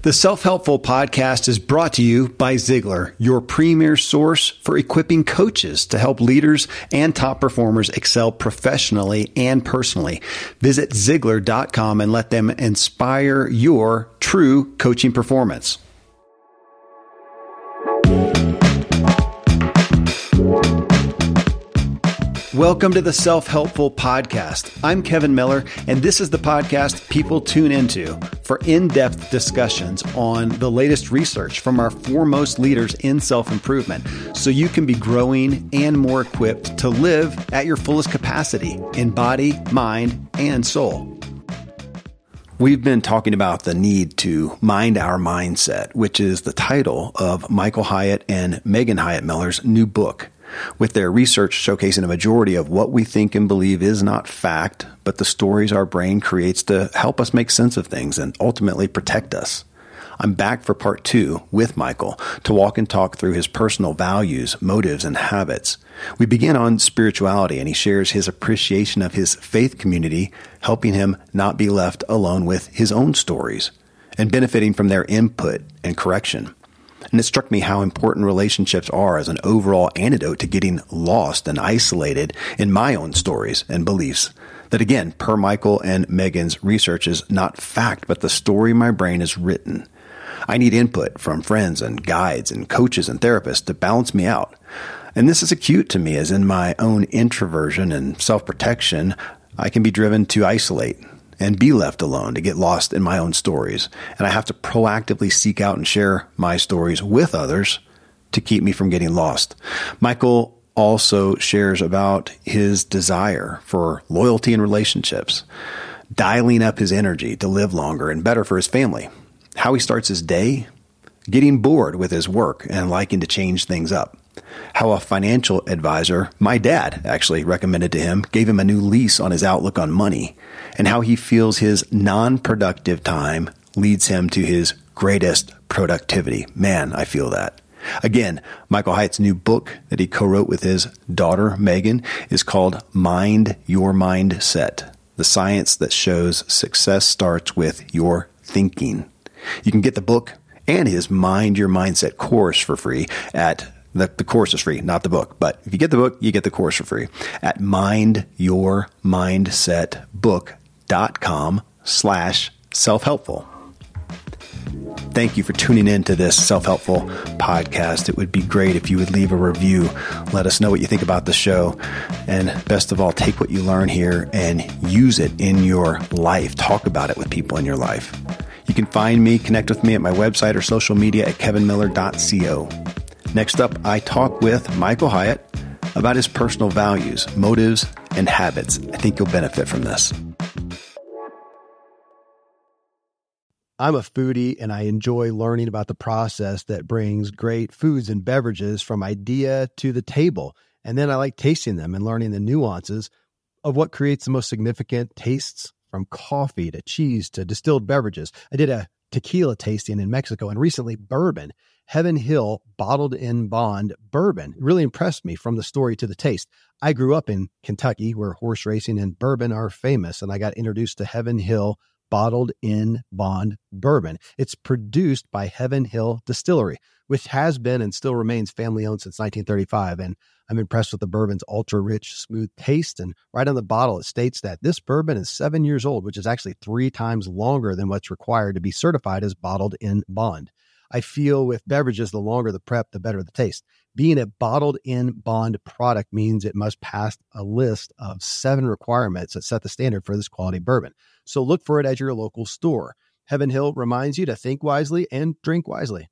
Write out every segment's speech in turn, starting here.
The Self-Helpful Podcast is brought to you by Ziglar, your premier source for equipping coaches to help leaders and top performers excel professionally and personally. Visit Ziglar.com and let them inspire your true coaching performance. Welcome to the Self-Helpful Podcast. I'm Kevin Miller, and this is the podcast people tune into for in-depth discussions on the latest research from our foremost leaders in self-improvement, so you can be growing and more equipped to live at your fullest capacity in body, mind, and soul. We've been talking about the need to mind our mindset, which is the title of Michael Hyatt and Megan Hyatt Miller's new book, with their research showcasing a majority of what we think and believe is not fact, but the stories our brain creates to help us make sense of things and ultimately protect us. I'm back for part 2 with Michael to walk and talk through his personal values, motives, and habits. We begin on spirituality, and he shares his appreciation of his faith community, helping him not be left alone with his own stories and benefiting from their input and correction. And it struck me how important relationships are as an overall antidote to getting lost and isolated in my own stories and beliefs. That again, per Michael and Megan's research, is not fact, but the story my brain has written. I need input from friends and guides and coaches and therapists to balance me out. And this is acute to me, as in my own introversion and self-protection, I can be driven to isolate and be left alone, to get lost in my own stories. And I have to proactively seek out and share my stories with others to keep me from getting lost. Michael also shares about his desire for loyalty in relationships, dialing up his energy to live longer and better for his family, how he starts his day, getting bored with his work and liking to change things up, how a financial advisor, my dad actually recommended to him, gave him a new lease on his outlook on money, and how he feels his non-productive time leads him to his greatest productivity. Man, I feel that. Again, Michael Hyatt's new book that he co-wrote with his daughter, Megan, is called Mind Your Mindset, the science that shows success starts with your thinking. You can get the book and his Mind Your Mindset course for free at the course is free, not the book. But if you get the book, you get the course for free at mindyourmindsetbook.com/self-helpful. Thank you for tuning in to this Self-Helpful podcast. It would be great if you would leave a review. Let us know what you think about the show. And best of all, take what you learn here and use it in your life. Talk about it with people in your life. You can find me, connect with me at my website or social media at kevinmiller.co. Next up, I talk with Michael Hyatt about his personal values, motives, and habits. I think you'll benefit from this. I'm a foodie, and I enjoy learning about the process that brings great foods and beverages from idea to the table. And then I like tasting them and learning the nuances of what creates the most significant tastes, from coffee to cheese to distilled beverages. I did a tequila tasting in Mexico, and recently bourbon. Heaven Hill Bottled in Bond Bourbon really impressed me from the story to the taste. I grew up in Kentucky, where horse racing and bourbon are famous, and I got introduced to Heaven Hill Bottled in Bond Bourbon. It's produced by Heaven Hill Distillery, which has been and still remains family-owned since 1935, and I'm impressed with the bourbon's ultra-rich, smooth taste, and right on the bottle it states that this bourbon is 7 years old, which is actually 3 times longer than what's required to be certified as bottled in bond. I feel with beverages, the longer the prep, the better the taste. Being a bottled in bond product means it must pass a list of 7 requirements that set the standard for this quality bourbon. So look for it at your local store. Heaven Hill reminds you to think wisely and drink wisely.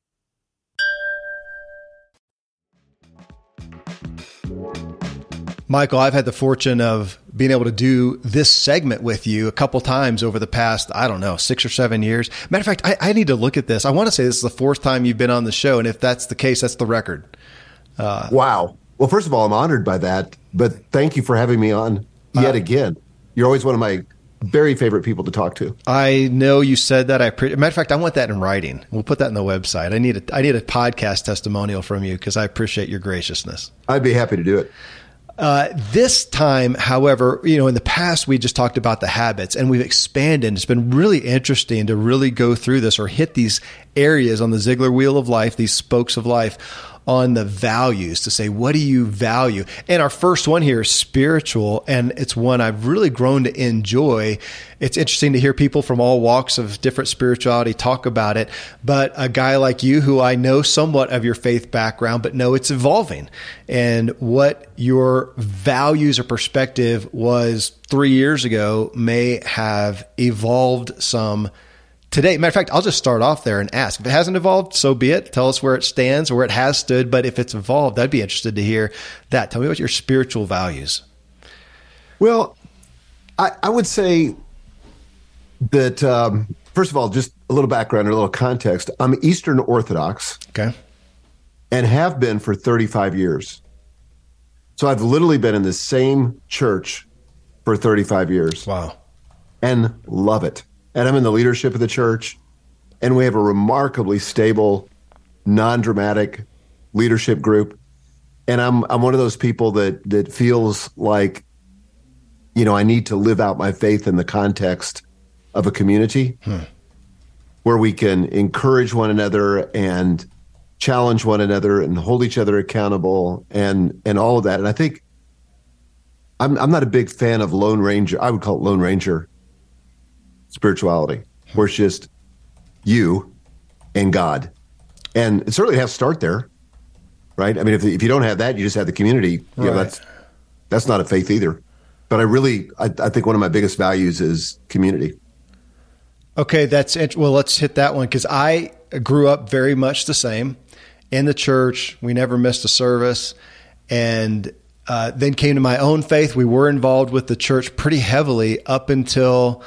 Michael, I've had the fortune of being able to do this segment with you a couple times over the past, 6 or 7 years. Matter of fact, I need to look at this. I want to say this is the 4th time you've been on the show. And if that's the case, that's the record. Wow. Well, first of all, I'm honored by that, but thank you for having me on yet again. You're always one of my very favorite people to talk to. I know you said that. Matter of fact, I want that in writing. We'll put that in the website. I need a podcast testimonial from you because I appreciate your graciousness. I'd be happy to do it. This time, however, in the past, we just talked about the habits and we've expanded. It's been really interesting to really go through this or hit these areas on the Ziglar wheel of life, these spokes of life, on the values to say, what do you value? And our first one here is spiritual, and it's one I've really grown to enjoy. It's interesting to hear people from all walks of different spirituality talk about it, but a guy like you, who I know somewhat of your faith background, but know it's evolving, and what your values or perspective was 3 years ago may have evolved some today. Matter of fact, I'll just start off there and ask. If it hasn't evolved, so be it. Tell us where it stands or where it has stood. But if it's evolved, I'd be interested to hear that. Tell me what your spiritual values. Well, I would say that, first of all, just a little background or a little context. I'm Eastern Orthodox. Okay. And have been for 35 years. So I've literally been in the same church for 35 years. Wow. And love it. And I'm in the leadership of the church, and we have a remarkably stable, non-dramatic leadership group. And I'm one of those people that feels like, I need to live out my faith in the context of a community where we can encourage one another and challenge one another and hold each other accountable and all of that. And I think I'm not a big fan of Lone Ranger. I would call it Lone Ranger spirituality, where it's just you and God. And it certainly has to start there, right? I mean, if you don't have that, you just have the community. Right. That's not a faith either. But I think one of my biggest values is community. Okay, well, let's hit that one, because I grew up very much the same in the church. We never missed a service, and then came to my own faith. We were involved with the church pretty heavily up until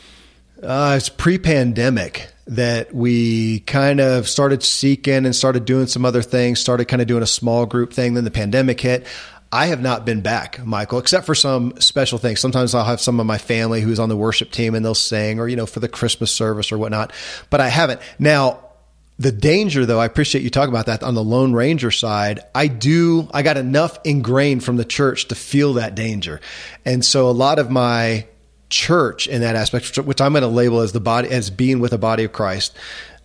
it's pre-pandemic that we kind of started seeking and started doing some other things, started kind of doing a small group thing. Then the pandemic hit. I have not been back, Michael, except for some special things. Sometimes I'll have some of my family who's on the worship team and they'll sing, or, for the Christmas service or whatnot, but I haven't. Now, the danger, though, I appreciate you talking about that on the Lone Ranger side. I got enough ingrained from the church to feel that danger. And so a lot of my church in that aspect, which I'm going to label as being with a body of Christ,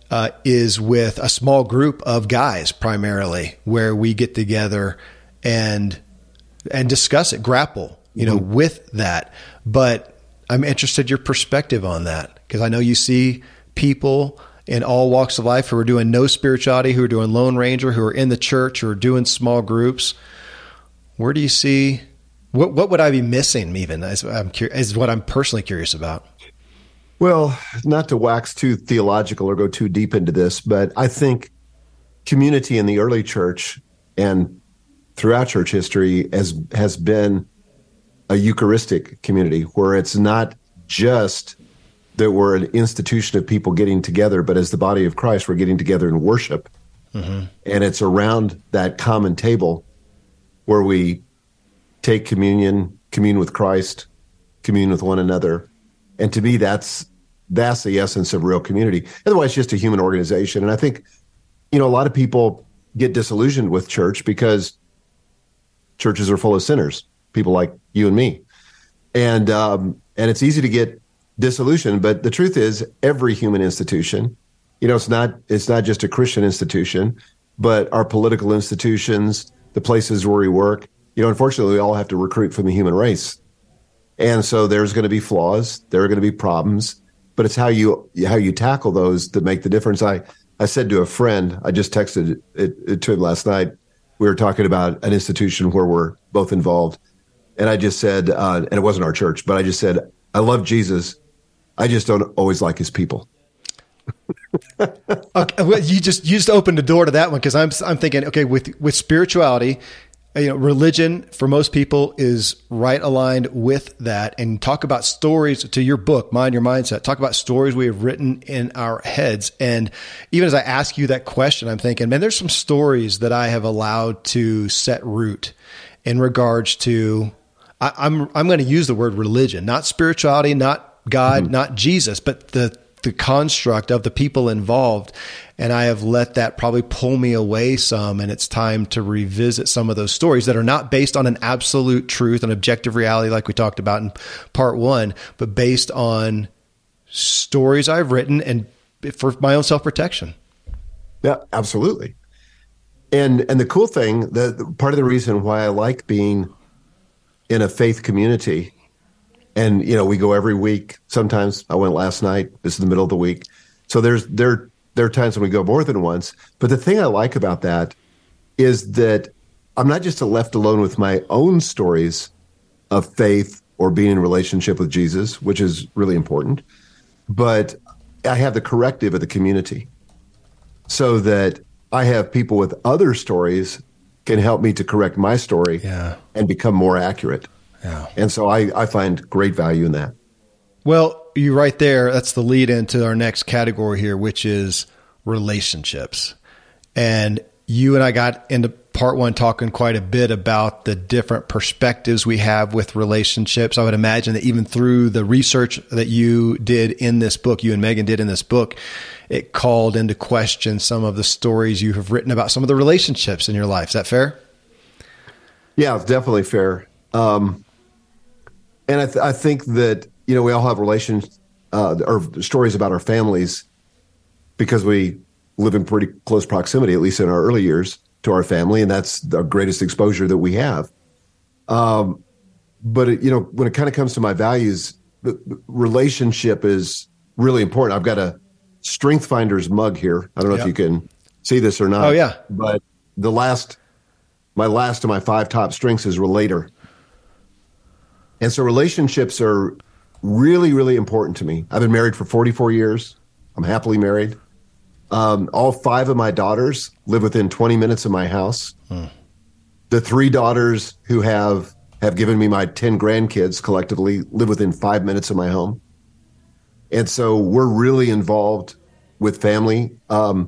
is with a small group of guys primarily, where we get together and discuss it, grapple, with that. But I'm interested in your perspective on that, because I know you see people in all walks of life who are doing no spirituality, who are doing Lone Ranger, who are in the church, who are doing small groups. Where do you see, what would I be missing even, is what I'm personally curious about? Well, not to wax too theological or go too deep into this, but I think community in the early church and throughout church history has been a Eucharistic community, where it's not just that we're an institution of people getting together, but as the body of Christ, we're getting together in worship. Mm-hmm. And it's around that common table where we take communion, commune with Christ, commune with one another. And to me, that's the essence of real community. Otherwise, it's just a human organization. And I think, a lot of people get disillusioned with church because churches are full of sinners, people like you and me. And it's easy to get disillusioned. But the truth is, every human institution, it's not just a Christian institution, but our political institutions, the places where we work, unfortunately, we all have to recruit from the human race. And so there's going to be flaws, there are going to be problems, but it's how you tackle those that make the difference. I said to a friend, I just texted it to him last night, we were talking about an institution where we're both involved. And I just said, and it wasn't our church, but I just said, I love Jesus. I just don't always like his people. Okay, well, you just opened the door to that one, because I'm thinking, okay, with spirituality, religion for most people is right aligned with that. And talk about stories, to your book, Mind Your Mindset. Talk about stories we have written in our heads. And even as I ask you that question, I'm thinking, man, there's some stories that I have allowed to set root in regards to, I'm going to use the word religion, not spirituality, not God, not Jesus, but the construct of the people involved. And I have let that probably pull me away some. And it's time to revisit some of those stories that are not based on an absolute truth, an objective reality, like we talked about in part one, but based on stories I've written and for my own self-protection. Yeah, absolutely. And the cool thing, the part of the reason why I like being in a faith community, and we go every week. Sometimes I went last night. This is the middle of the week, so there are times when we go more than once. But the thing I like about that is that I'm not just left alone with my own stories of faith or being in relationship with Jesus, which is really important, but I have the corrective of the community, so that I have people with other stories can help me to correct my story and become more accurate. Yeah. And so I find great value in that. Well, you right there, that's the lead into our next category here, which is relationships. And you and I got into part one talking quite a bit about the different perspectives we have with relationships. I would imagine that even through the research that you did in this book, you and Megan did in this book, it called into question some of the stories you have written about some of the relationships in your life. Is that fair? Yeah, it's definitely fair. And I think that, we all have relations or stories about our families because we live in pretty close proximity, at least in our early years, to our family. And that's the greatest exposure that we have. But, when it kind of comes to my values, the relationship is really important. I've got a Strength Finders mug here. I don't know if you can see this or not. Oh, yeah. But my last of my 5 top strengths is relator. And so relationships are really, really important to me. I've been married for 44 years. I'm happily married. All 5 of my daughters live within 20 minutes of my house. The 3 daughters who have given me my 10 grandkids collectively live within 5 minutes of my home. And so we're really involved with family. I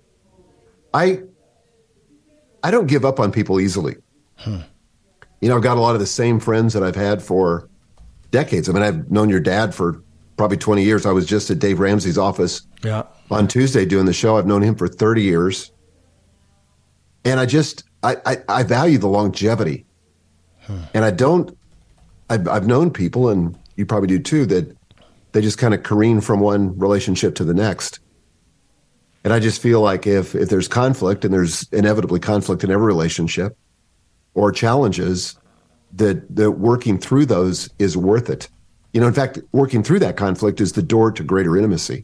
don't give up on people easily. I've got a lot of the same friends that I've had for decades. I mean, I've known your dad for probably 20 years. I was just at Dave Ramsey's office on Tuesday doing the show. I've known him for 30 years. And I value the longevity. And I've known people, and you probably do too, that they just kind of careen from one relationship to the next. And I just feel like if there's conflict, and there's inevitably conflict in every relationship, or challenges, that working through those is worth it. In fact, working through that conflict is the door to greater intimacy.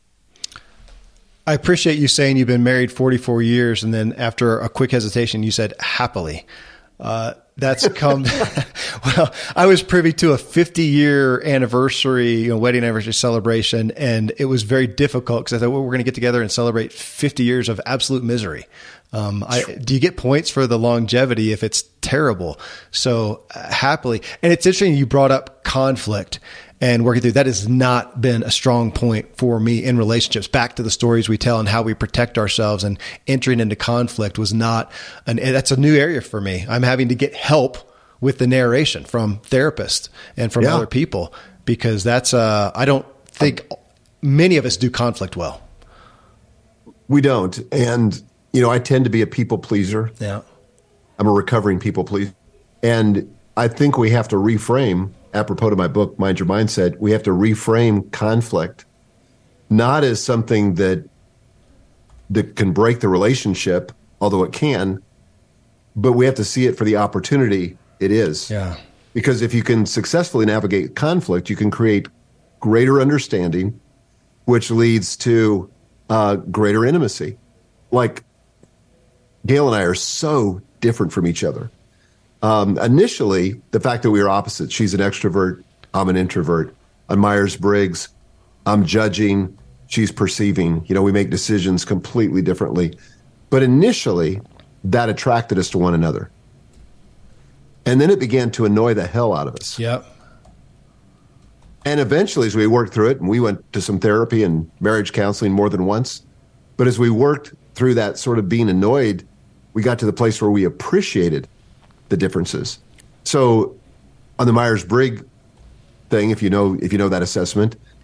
I appreciate you saying you've been married 44 years, and then after a quick hesitation, you said happily. That's come, well, I was privy to a 50-year anniversary, wedding anniversary celebration, and it was very difficult because I thought, well, we're going to get together and celebrate 50 years of absolute misery. Do you get points for the longevity if it's terrible? So happily. And it's interesting you brought up conflict and working through. That has not been a strong point for me in relationships. Back to the stories we tell and how we protect ourselves, and entering into conflict was not that's a new area for me. I'm having to get help with the narration from therapists and from other people, because that's, I don't think many of us do conflict well. We don't. And, I tend to be a people pleaser. Yeah. I'm a recovering people pleaser. And I think we have to reframe, apropos to my book, Mind Your Mindset, we have to reframe conflict, not as something that can break the relationship, although it can, but we have to see it for the opportunity it is. Yeah. Because if you can successfully navigate conflict, you can create greater understanding, which leads to greater intimacy. Like, Gail and I are so different from each other. Initially, the fact that we were opposites, she's an extrovert, I'm an introvert. On Myers-Briggs, I'm judging, she's perceiving. We make decisions completely differently. But initially, that attracted us to one another. And then it began to annoy the hell out of us. Yep. And eventually, as we worked through it, and we went to some therapy and marriage counseling more than once, but as we worked through that sort of being annoyed, we got to the place where we appreciated the differences. So on the Myers-Briggs thing, if you know that assessment,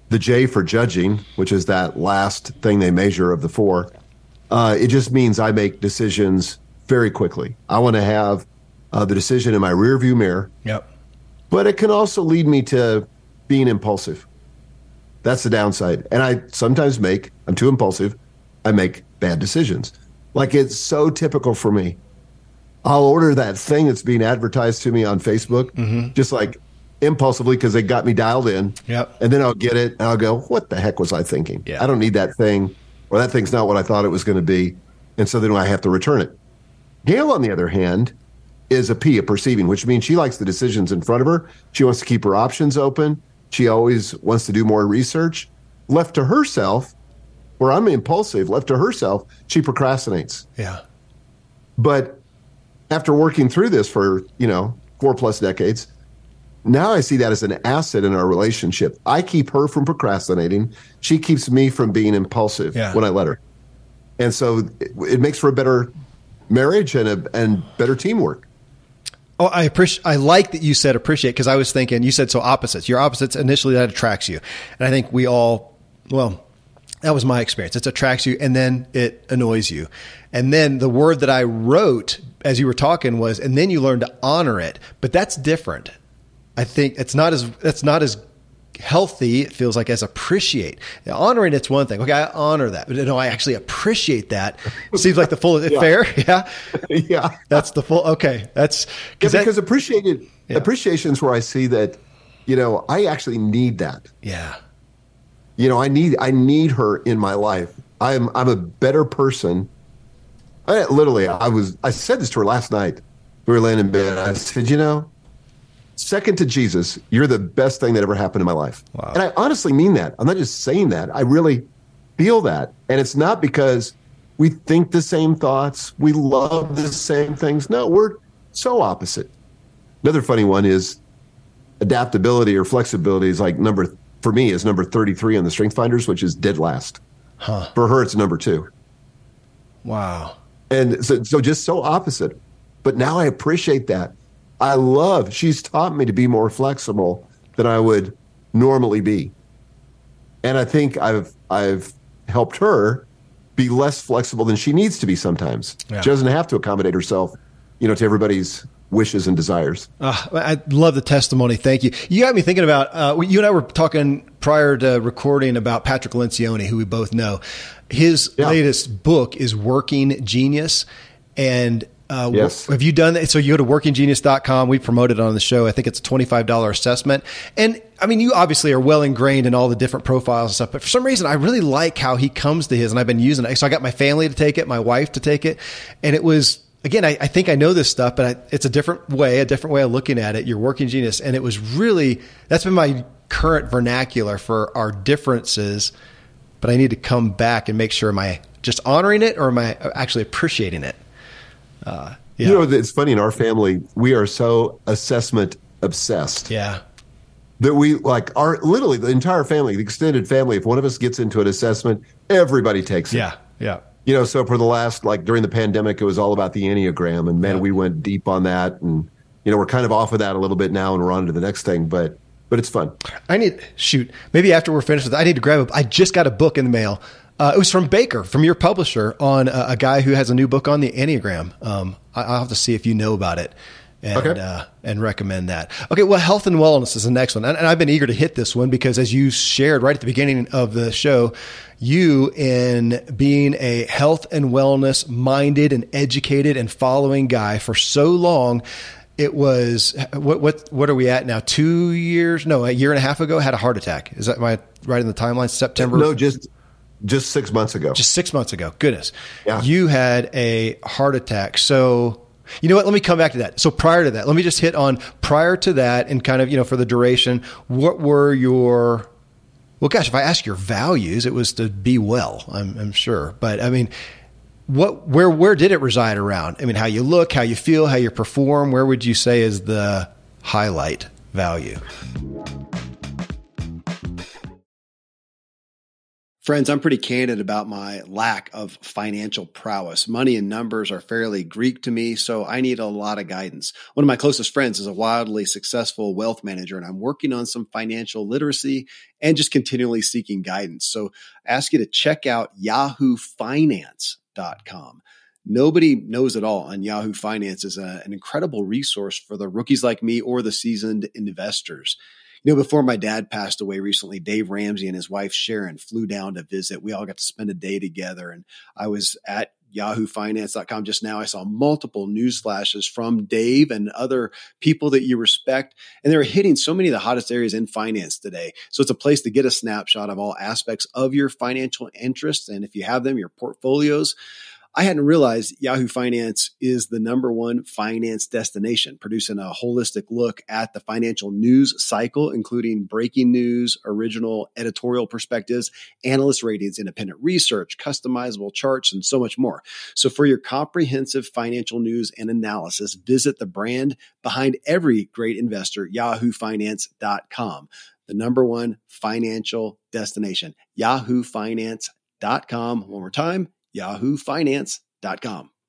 the J for judging, which is that last thing they measure of the 4. It just means I make decisions very quickly. I want to have the decision in my rearview mirror. Yep. But it can also lead me to being impulsive. That's the downside. And I sometimes I'm too impulsive. I make bad decisions. Like, it's so typical for me. I'll order that thing that's being advertised to me on Facebook, just like impulsively because they got me dialed in. Yep. And then I'll get it and I'll go, what the heck was I thinking? Yeah. I don't need that thing, or that thing's not what I thought it was going to be. And so then I have to return it. Gail, on the other hand, is a perceiving, which means she likes the decisions in front of her. She wants to keep her options open. She always wants to do more research. Left to herself, where I'm impulsive, left to herself, she procrastinates. Yeah. But after working through this for, 4+ decades, now I see that as an asset in our relationship. I keep her from procrastinating. She keeps me from being impulsive when I let her. And so it makes for a better marriage and better teamwork. Oh, I like that you said appreciate, because I was thinking, you said so opposites. Your opposites, initially that attracts you. And I think we all, that was my experience. It attracts you and then it annoys you. And then the word that I wrote as you were talking was, and then you learn to honor it. But that's different. I think it's not as healthy, it feels like, as appreciate. Now, honoring, it's one thing. Okay, I honor that. But no, I actually appreciate that. It seems like the full, fair? Yeah. Yeah. That's the full, okay. That's because appreciation's where I see that, I actually need that. Yeah. I need her in my life. I'm a better person. I said this to her last night. We were laying in bed. I said, second to Jesus, you're the best thing that ever happened in my life. Wow. And I honestly mean that. I'm not just saying that. I really feel that. And it's not because we think the same thoughts. We love the same things. No, we're so opposite. Another funny one is adaptability or flexibility is like number 33 on the Strength Finders, which is dead last. Huh. For her, it's number 2. Wow. And so just so opposite. But now I appreciate that. She's taught me to be more flexible than I would normally be. And I think I've helped her be less flexible than she needs to be sometimes. Yeah. She doesn't have to accommodate herself, to everybody's wishes and desires. I love the testimony. Thank you. You got me thinking about, you and I were talking prior to recording about Patrick Lencioni, who we both know. His latest book is Working Genius. And yes. Have you done that? So you go to workinggenius.com. We promote it on the show. I think it's a $25 assessment. And I mean, you obviously are well ingrained in all the different profiles and stuff, but for some reason, I really like how he comes to his, and I've been using it. So I got my family to take it, my wife to take it. And it was, again, I think I know this stuff, but it's a different way of looking at it. You're Working Genius. And it was really, that's been my current vernacular for our differences, but I need to come back and make sure, am I just honoring it or am I actually appreciating it? Yeah. It's funny, in our family, we are so assessment obsessed. Yeah. That we literally the entire family, the extended family, if one of us gets into an assessment, everybody takes it. Yeah. Yeah. So for the last, during the pandemic, it was all about the Enneagram, and man, we went deep on that, and, we're kind of off of that a little bit now and we're on to the next thing, but it's fun. Maybe after we're finished with that, I need to grab I just got a book in the mail. It was from Baker, from your publisher, on a guy who has a new book on the Enneagram. I'll have to see if you know about it and recommend that. Okay, well, health and wellness is the next one. And I've been eager to hit this one because, as you shared right at the beginning of the show, you, in being a health and wellness minded and educated and following guy for so long, it was, what are we at now? 2 years? No, a year and a half ago, had a heart attack. Is that right in the timeline? September? No, just 6 months ago. Just 6 months ago. Goodness. Yeah. You had a heart attack. So, you know what? Let me come back to that. So prior to that, let me just hit on prior to that and kind of, for the duration, what were your, if I ask your values, it was to be well, I'm sure. But I mean, where did it reside around? I mean, how you look, how you feel, how you perform, where would you say is the highlight value? Friends, I'm pretty candid about my lack of financial prowess. Money and numbers are fairly Greek to me, so I need a lot of guidance. One of my closest friends is a wildly successful wealth manager, and I'm working on some financial literacy and just continually seeking guidance. So I ask you to check out yahoofinance.com. Nobody knows it all, and Yahoo Finance is an incredible resource for the rookies like me or the seasoned investors. Before my dad passed away recently, Dave Ramsey and his wife Sharon flew down to visit. We all got to spend a day together, and I was at yahoofinance.com just now. I saw multiple news flashes from Dave and other people that you respect, and they're hitting so many of the hottest areas in finance today. So it's a place to get a snapshot of all aspects of your financial interests, and if you have them, your portfolios. I hadn't realized Yahoo Finance is the number one finance destination, producing a holistic look at the financial news cycle, including breaking news, original editorial perspectives, analyst ratings, independent research, customizable charts, and so much more. So for your comprehensive financial news and analysis, visit the brand behind every great investor, yahoofinance.com, the number one financial destination, yahoofinance.com. One more time, yahoofinance.com.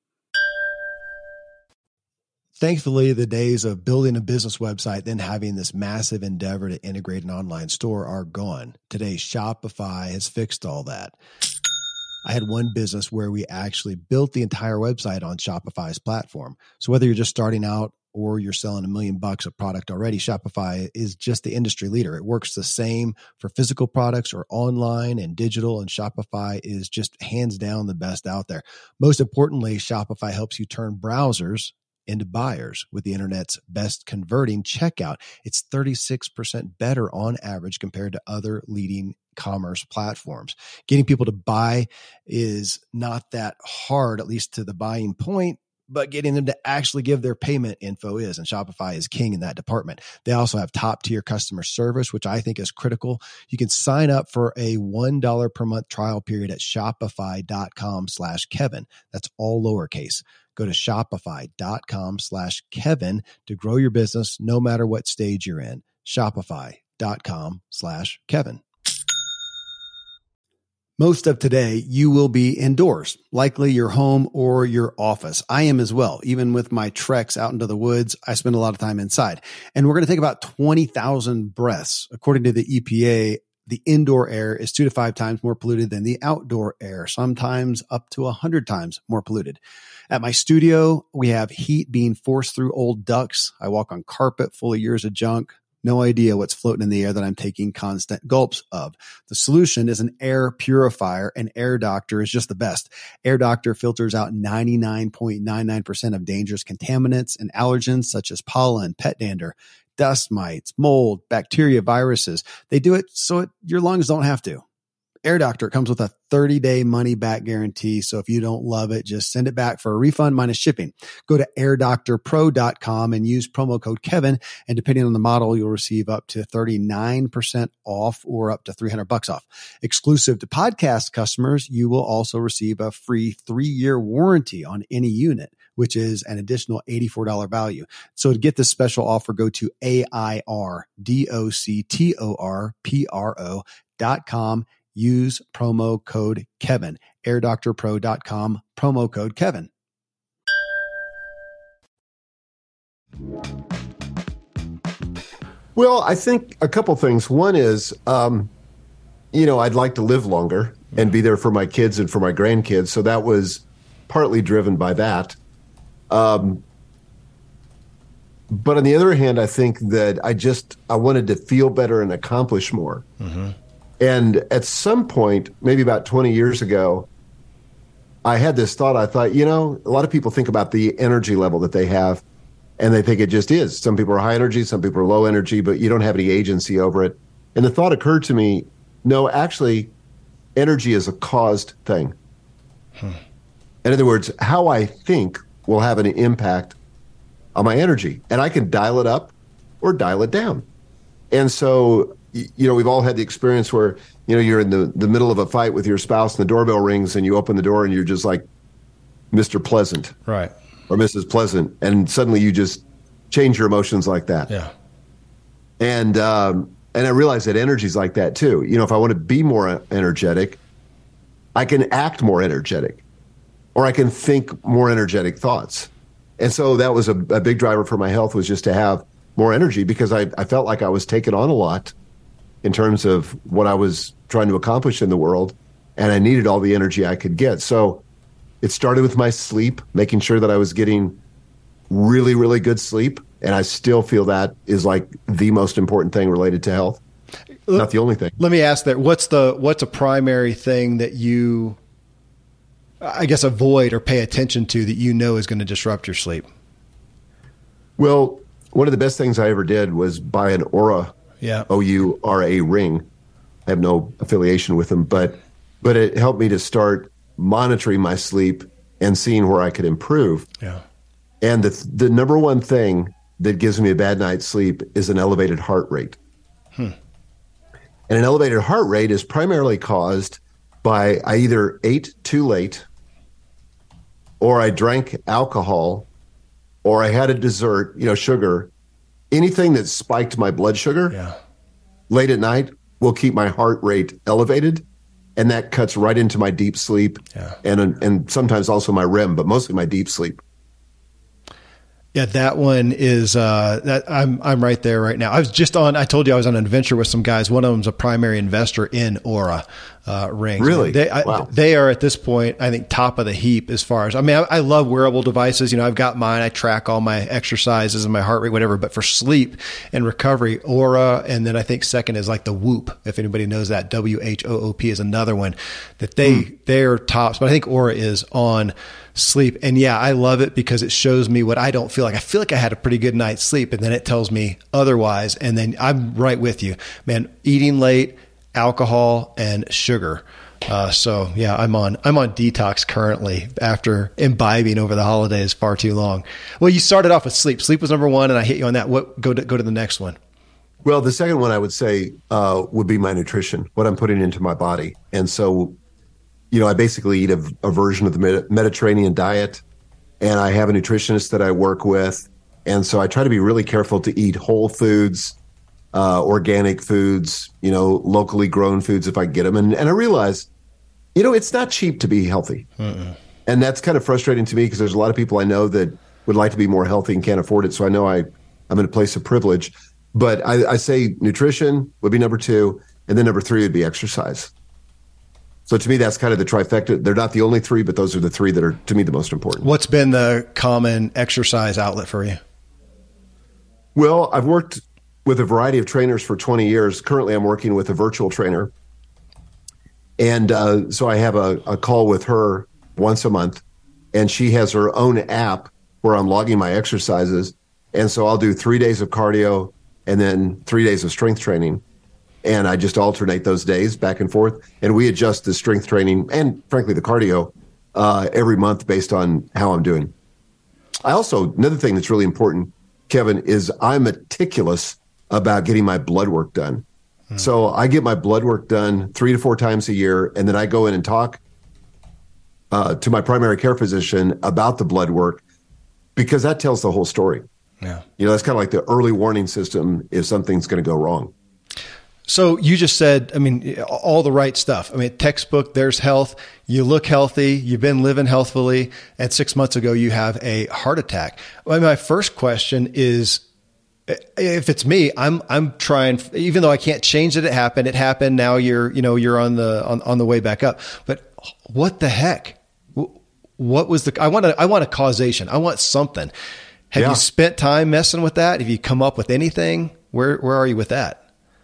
Thankfully, the days of building a business website, then having this massive endeavor to integrate an online store are gone. Today, Shopify has fixed all that. I had one business where we actually built the entire website on Shopify's platform. So whether you're just starting out or you're selling $1 million of product already, Shopify is just the industry leader. It works the same for physical products or online and digital, and Shopify is just hands down the best out there. Most importantly, Shopify helps you turn browsers into buyers with the internet's best converting checkout. It's 36% better on average compared to other leading commerce platforms. Getting people to buy is not that hard, at least to the buying point, but getting them to actually give their payment info is, and Shopify is king in that department. They also have top tier customer service, which I think is critical. You can sign up for a $1 per month trial period at shopify.com/Kevin. That's all lowercase. Go to shopify.com/Kevin to grow your business no matter what stage you're in. Shopify.com/Kevin. Most of today, you will be indoors, likely your home or your office. I am as well. Even with my treks out into the woods, I spend a lot of time inside. And we're going to take about 20,000 breaths. According to the EPA, the indoor air is 2 to 5 times more polluted than the outdoor air, sometimes up to 100 times more polluted. At my studio, we have heat being forced through old ducts. I walk on carpet full of years of junk. No idea what's floating in the air that I'm taking constant gulps of. The solution is an air purifier, and Air Doctor is just the best. Air Doctor filters out 99.99% of dangerous contaminants and allergens such as pollen, pet dander, dust mites, mold, bacteria, viruses. They do it so your lungs don't have to. Air Doctor comes with a 30-day money-back guarantee, so if you don't love it, just send it back for a refund minus shipping. Go to airdoctorpro.com and use promo code Kevin, and depending on the model, you'll receive up to 39% off or up to $300 off. Exclusive to podcast customers, you will also receive a free 3-year warranty on any unit, which is an additional $84 value. So to get this special offer, go to airdoctorpro.com. Use promo code Kevin. airdoctorpro.com, promo code Kevin. Well, I think a couple things. One is, I'd like to live longer and be there for my kids and for my grandkids. So that was partly driven by that. But on the other hand, I think that I wanted to feel better and accomplish more. Mm-hmm. And at some point, maybe about 20 years ago, I had this thought. I thought, a lot of people think about the energy level that they have, and they think it just is. Some people are high energy, some people are low energy, but you don't have any agency over it. And the thought occurred to me, no, actually, energy is a caused thing. In other words, how I think will have an impact on my energy. And I can dial it up or dial it down. And so, we've all had the experience where, you're in the middle of a fight with your spouse and the doorbell rings and you open the door and you're just like Mr. Pleasant. Right. Or Mrs. Pleasant. And suddenly you just change your emotions like that. Yeah. And I realize that energy's like that too. If I want to be more energetic, I can act more energetic, or I can think more energetic thoughts. And so that was a big driver for my health, was just to have more energy, because I felt like I was taking on a lot in terms of what I was trying to accomplish in the world, and I needed all the energy I could get. So it started with my sleep, making sure that I was getting really, really good sleep. And I still feel that is like the most important thing related to health. Not the only thing. Let me ask that. What's a primary thing that you, I guess, avoid or pay attention to that you know is going to disrupt your sleep? Well, one of the best things I ever did was buy an Oura, O-U-R-A ring. I have no affiliation with them, but it helped me to start monitoring my sleep and seeing where I could improve. Yeah. And the number one thing that gives me a bad night's sleep is an elevated heart rate. And an elevated heart rate is primarily caused by I either ate too late, or I drank alcohol, or I had a dessert, sugar. Anything that spiked my blood sugar late at night will keep my heart rate elevated, and that cuts right into my deep sleep and sometimes also my REM, but mostly my deep sleep. Yeah, that one is that I'm right there right now. I told you I was on an adventure with some guys. One of them's a primary investor in Oura rings. Really? Wow. They are at this point, I think, top of the heap as far as, I love wearable devices. I've got mine. I track all my exercises and my heart rate, whatever. But for sleep and recovery, Oura, and then I think second is like the Whoop. If anybody knows that, WHOOP is another one that they're tops. But I think Oura is on sleep. And yeah, I love it because it shows me what I don't feel like. I feel like I had a pretty good night's sleep, and then it tells me otherwise. And then I'm right with you, man. Eating late, alcohol, and sugar. So yeah, I'm on detox currently after imbibing over the holidays far too long. Well, you started off with sleep. Sleep was number one, and I hit you on that. Go to the next one. Well, the second one I would say would be my nutrition, what I'm putting into my body. And so, I basically eat a version of the Mediterranean diet, and I have a nutritionist that I work with. And so I try to be really careful to eat whole foods, organic foods, locally grown foods if I get them. And I realize, it's not cheap to be healthy. And that's kind of frustrating to me, because there's a lot of people I know that would like to be more healthy and can't afford it. So I know I'm in a place of privilege. But I say nutrition would be number two, and then number three would be exercise. So to me, that's kind of the trifecta. They're not the only three, but those are the three that are, to me, the most important. What's been the common exercise outlet for you? Well, I've worked with a variety of trainers for 20 years. Currently, I'm working with a virtual trainer. And so I have a call with her once a month, and she has her own app where I'm logging my exercises. And so I'll do 3 days of cardio and then 3 days of strength training. And I just alternate those days back and forth. And we adjust the strength training and, frankly, the cardio every month based on how I'm doing. Another thing that's really important, Kevin, is I'm meticulous about getting my blood work done. So I get my blood work done 3 to 4 times a year, and then I go in and talk to my primary care physician about the blood work, because that tells the whole story. Yeah. That's kind of like the early warning system if something's going to go wrong. So you just said, all the right stuff. Textbook, there's health. You look healthy. You've been living healthfully. And 6 months ago, you have a heart attack. My first question is, if it's me, I'm trying, even though I can't change that it happened. It happened. Now you're on the way back up. But what the heck? What was I want a causation. I want something. Have you spent time messing with that? Have you come up with anything? Where are you with that?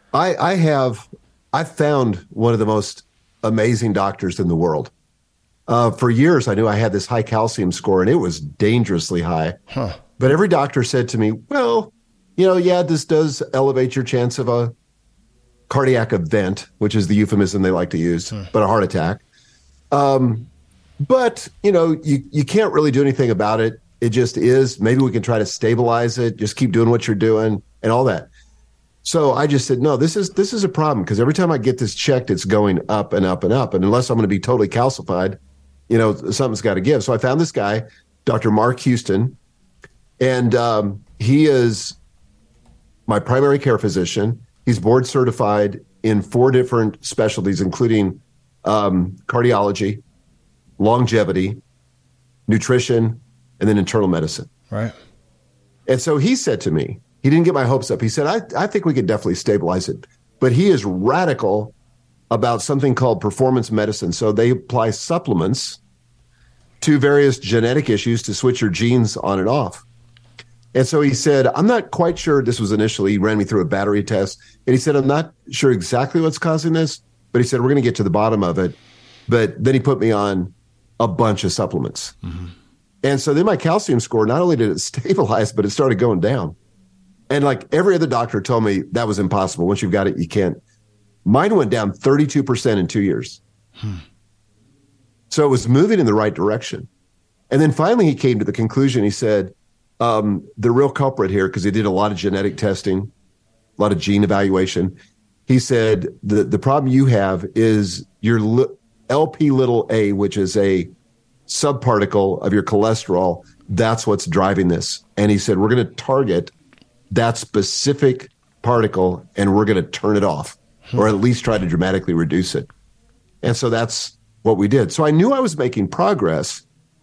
I found one of the most amazing doctors in the world. For years, I knew I had this high calcium score, and it was dangerously high. But every doctor said to me, well, this does elevate your chance of a cardiac event, which is the euphemism they like to use, but a heart attack. But, you can't really do anything about it. It just is. Maybe we can try to stabilize it. Just keep doing what you're doing and all that. So I just said, no, this is a problem, because every time I get this checked, it's going up and up and up. And unless I'm going to be totally calcified, something's got to give. So I found this guy, Dr. Mark Houston, and he is my primary care physician. He's board certified in 4 different specialties, including cardiology, longevity, nutrition, and then internal medicine. Right. And so he said to me, he didn't get my hopes up. He said, I think we could definitely stabilize it. But he is radical about something called performance medicine. So they apply supplements to various genetic issues to switch your genes on and off. And so he said, I'm not quite sure. This was initially, he ran me through a battery test. And he said, I'm not sure exactly what's causing this. But he said, we're going to get to the bottom of it. But then he put me on a bunch of supplements. Mm-hmm. And so then my calcium score, not only did it stabilize, but it started going down. And like every other doctor told me that was impossible. Once you've got it, you can't. Mine went down 32% in 2 years. So it was moving in the right direction. And then finally he came to the conclusion. He said, the real culprit here, because he did a lot of genetic testing, a lot of gene evaluation. He said, the problem you have is your LP little a, which is a subparticle of your cholesterol. That's what's driving this. And he said, we're going to target that specific particle and we're going to turn it off, or at least try to dramatically reduce it. And so that's what we did. So I knew I was making progress,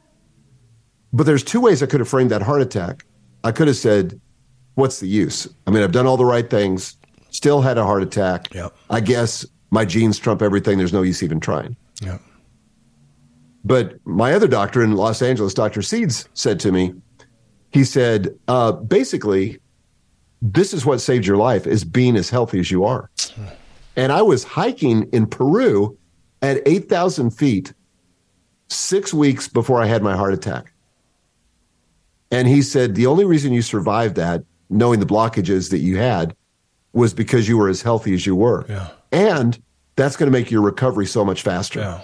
but there's two ways I could have framed that heart attack. I could have said, what's the use? I mean, I've done all the right things, still had a heart attack. Yep. I guess my genes trump everything. There's no use even trying. Yep. But my other doctor in Los Angeles, Dr. Seeds, said to me, he said, basically, this is what saved your life, is being as healthy as you are. And I was hiking in Peru at 8,000 feet 6 weeks before I had my heart attack. And he said, the only reason you survived that, knowing the blockages that you had, was because you were as healthy as you were. Yeah. And that's going to make your recovery so much faster. Yeah.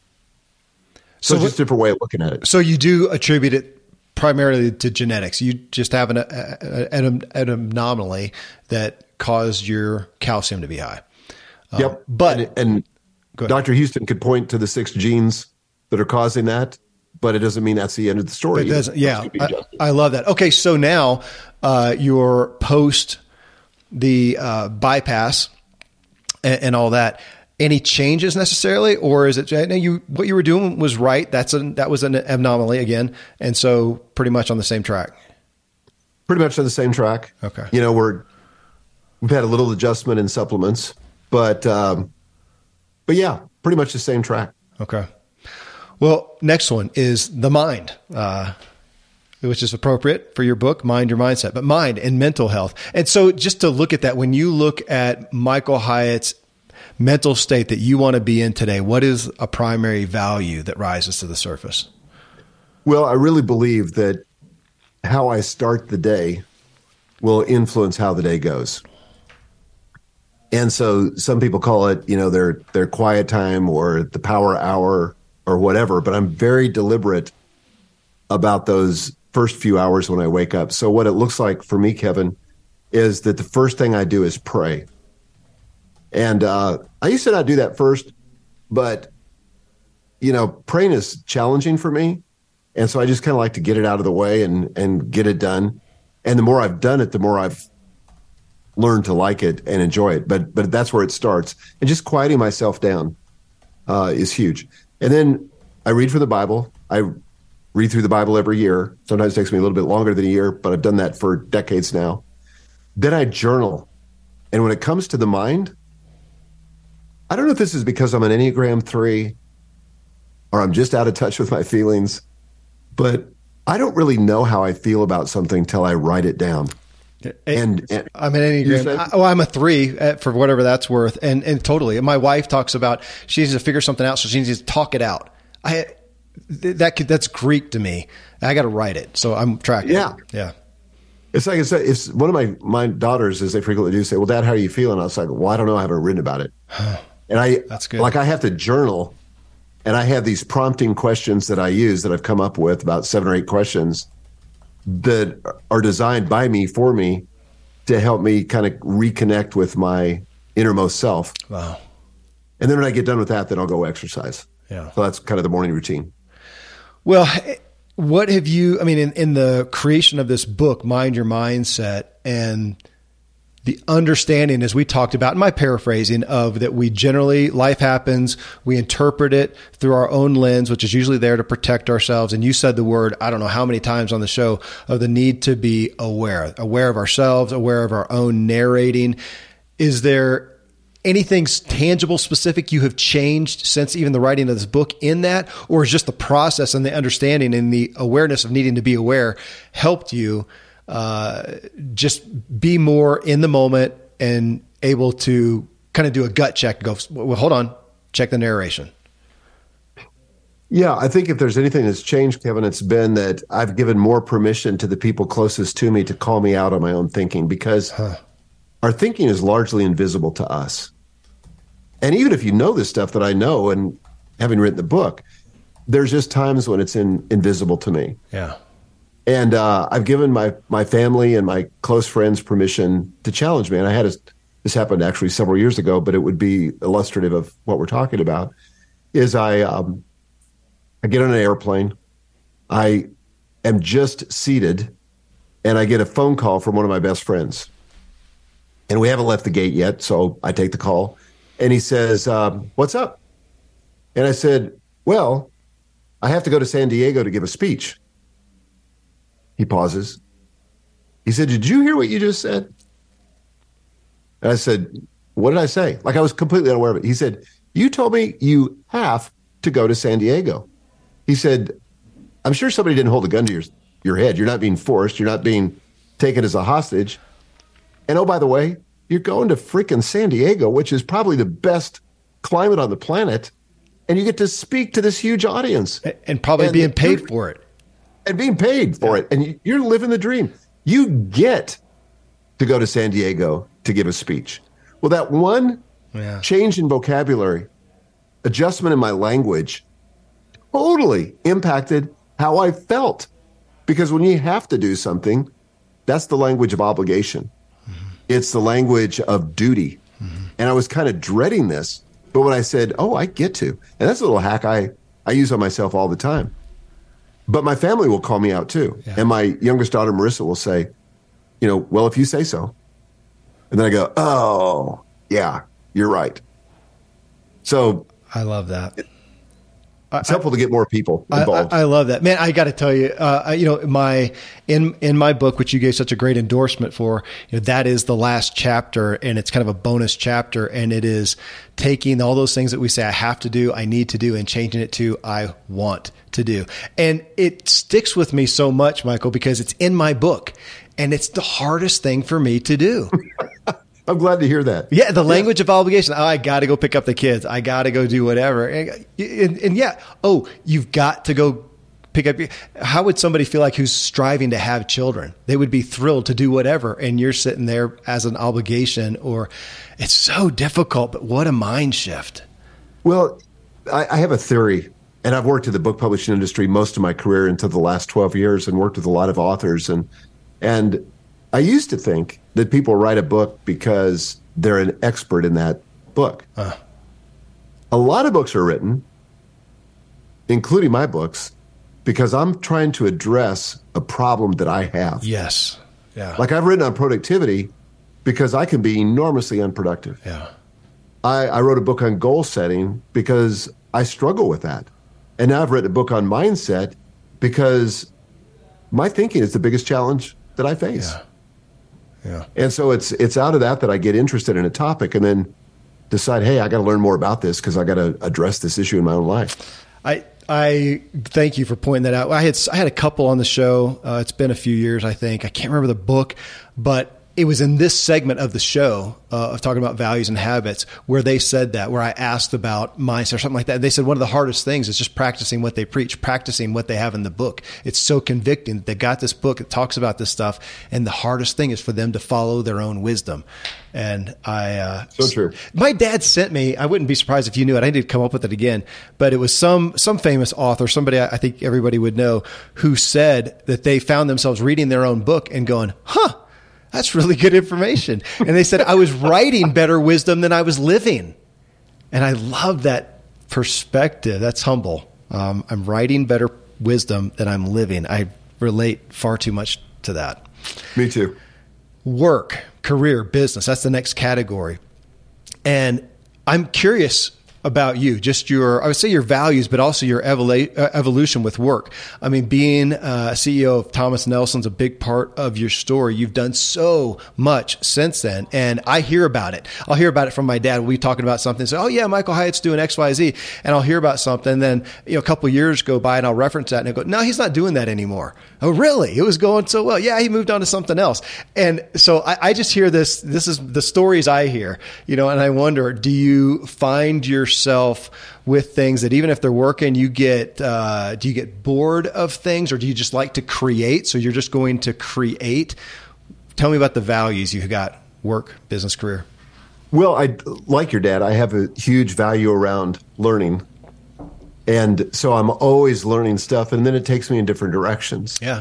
So just a different way of looking at it. So you do attribute it primarily to genetics. You just have an anomaly that caused your calcium to be high. Yep. But and Dr. Houston could point to the 6 genes that are causing that, but it doesn't mean that's the end of the story. It doesn't. Yeah. I love that. Okay. So now you're post the bypass and all that. Any changes necessarily, or is it what you were doing was right? That was an anomaly again, and so pretty much on the same track. Pretty much on the same track. Okay. You know, we've had a little adjustment in supplements, but yeah, pretty much the same track. Okay. Well, next one is the mind, which is appropriate for your book, Mind Your Mindset, but mind and mental health. And so just to look at that, when you look at Michael Hyatt's mental state that you want to be in today, what is a primary value that rises to the surface? Well, I really believe that how I start the day will influence how the day goes. And so some people call it, their quiet time or the power hour or whatever, but I'm very deliberate about those first few hours when I wake up. So what it looks like for me, Kevin, is that the first thing I do is pray. And I used to not do that first, but, praying is challenging for me. And so I just kind of like to get it out of the way and get it done. And the more I've done it, the more I've learned to like it and enjoy it. But that's where it starts. And just quieting myself down is huge. And then I read from the Bible. I read through the Bible every year. Sometimes it takes me a little bit longer than a year, but I've done that for decades now. Then I journal. And when it comes to the mind, I don't know if this is because I'm an Enneagram 3 or I'm just out of touch with my feelings, but I don't really know how I feel about something till I write it down. And I'm an Enneagram. I'm a 3 for whatever that's worth. And totally. My wife talks about she needs to figure something out, so she needs to talk it out. That's Greek to me. I got to write it. So I'm tracking. Yeah. Yeah. It's like it's one of my daughters, as they frequently do, say, well, Dad, how are you feeling? I was like, well, I don't know. I haven't written about it. And that's good. I have to journal, and I have these prompting questions that I use that I've come up with, about 7 or 8 questions that are designed by me for me to help me kind of reconnect with my innermost self. Wow. And then when I get done with that, then I'll go exercise. Yeah. So that's kind of the morning routine. Well, what have you, in the creation of this book, Mind Your Mindset, and the understanding, as we talked about in my paraphrasing, of that we generally, life happens, we interpret it through our own lens, which is usually there to protect ourselves. And you said the word, I don't know how many times on the show, of the need to be aware of ourselves, aware of our own narrating. Is there anything tangible, specific you have changed since even the writing of this book in that, or is just the process and the understanding and the awareness of needing to be aware helped you just be more in the moment and able to kind of do a gut check and go, well, hold on, check the narration? Yeah, I think if there's anything that's changed, Kevin, it's been that I've given more permission to the people closest to me to call me out on my own thinking, because our thinking is largely invisible to us. And even if you know this stuff that I know, and having written the book, there's just times when it's invisible to me. Yeah. And I've given my family and my close friends permission to challenge me. And I had this happened actually several years ago, but it would be illustrative of what we're talking about. Is I get on an airplane, I am just seated, and I get a phone call from one of my best friends. And we haven't left the gate yet, so I take the call. And he says, what's up? And I said, well, I have to go to San Diego to give a speech. He pauses. He said, did you hear what you just said? And I said, what did I say? Like I was completely unaware of it. He said, you told me you have to go to San Diego. He said, I'm sure somebody didn't hold a gun to your head. You're not being forced. You're not being taken as a hostage. And oh, by the way, you're going to freaking San Diego, which is probably the best climate on the planet. And you get to speak to this huge audience. And probably being paid for it. And being paid for it. And you're living the dream. You get to go to San Diego to give a speech. Well, that one change in vocabulary, adjustment in my language, totally impacted how I felt. Because when you have to do something, that's the language of obligation. It's the language of duty. And I was kind of dreading this. But when I said, oh, I get to, and that's a little hack I use on myself all the time. But my family will call me out too. Yeah. And my youngest daughter, Marissa, will say, well, if you say so. And then I go, oh, yeah, you're right. So I love that. It's helpful to get more people involved. I love that, man. I got to tell you, in my book, which you gave such a great endorsement for, that is the last chapter, and it's kind of a bonus chapter, and it is taking all those things that we say I have to do, I need to do, and changing it to I want to do. And it sticks with me so much, Michael, because it's in my book, and it's the hardest thing for me to do. I'm glad to hear that. Yeah, the language of obligation. Oh, I got to go pick up the kids. I got to go do whatever. And you've got to go pick up. How would somebody feel like who's striving to have children? They would be thrilled to do whatever, and you're sitting there as an obligation. Or it's so difficult, but what a mind shift. Well, I have a theory, and I've worked in the book publishing industry most of my career until the last 12 years and worked with a lot of authors. And I used to think that people write a book because they're an expert in that book. A lot of books are written, including my books, because I'm trying to address a problem that I have. Yes. Yeah. Like I've written on productivity because I can be enormously unproductive. Yeah. I wrote a book on goal setting because I struggle with that. And now I've written a book on mindset because my thinking is the biggest challenge that I face. Yeah. Yeah. And so it's out of that I get interested in a topic and then decide, hey, I got to learn more about this because I got to address this issue in my own life. I thank you for pointing that out. I had a couple on the show. It's been a few years, I think. I can't remember the book, but it was in this segment of the show of talking about values and habits where they said that, where I asked about mindset or something like that. They said one of the hardest things is just practicing what they preach, practicing what they have in the book. It's so convicting that they got this book that talks about this stuff. And the hardest thing is for them to follow their own wisdom. And so true. My dad sent me, I wouldn't be surprised if you knew it. I need to come up with it again, but it was some famous author, somebody I think everybody would know, who said that they found themselves reading their own book and going, that's really good information. And they said, I was writing better wisdom than I was living. And I love that perspective. That's humble. I'm writing better wisdom than I'm living. I relate far too much to that. Me too. Work, career, business. That's the next category. And I'm curious about you, just I would say your values, but also your evolution with work. I mean, being CEO of Thomas Nelson's a big part of your story. You've done so much since then, and I hear about it. I'll hear about it from my dad. We'll be talking about something, say, oh yeah, Michael Hyatt's doing X, Y, Z, and I'll hear about something. And then a couple of years go by, and I'll reference that, and I go, no, he's not doing that anymore. Oh, really? It was going so well. Yeah, he moved on to something else. And so I just hear this. This is the stories I hear, and I wonder, do you find yourself with things that even if they're working, do you get bored of things, or do you just like to create? So you're just going to create. Tell me about the values you got, work, business, career. Well, like your dad, I have a huge value around learning. And so I'm always learning stuff, and then it takes me in different directions. Yeah.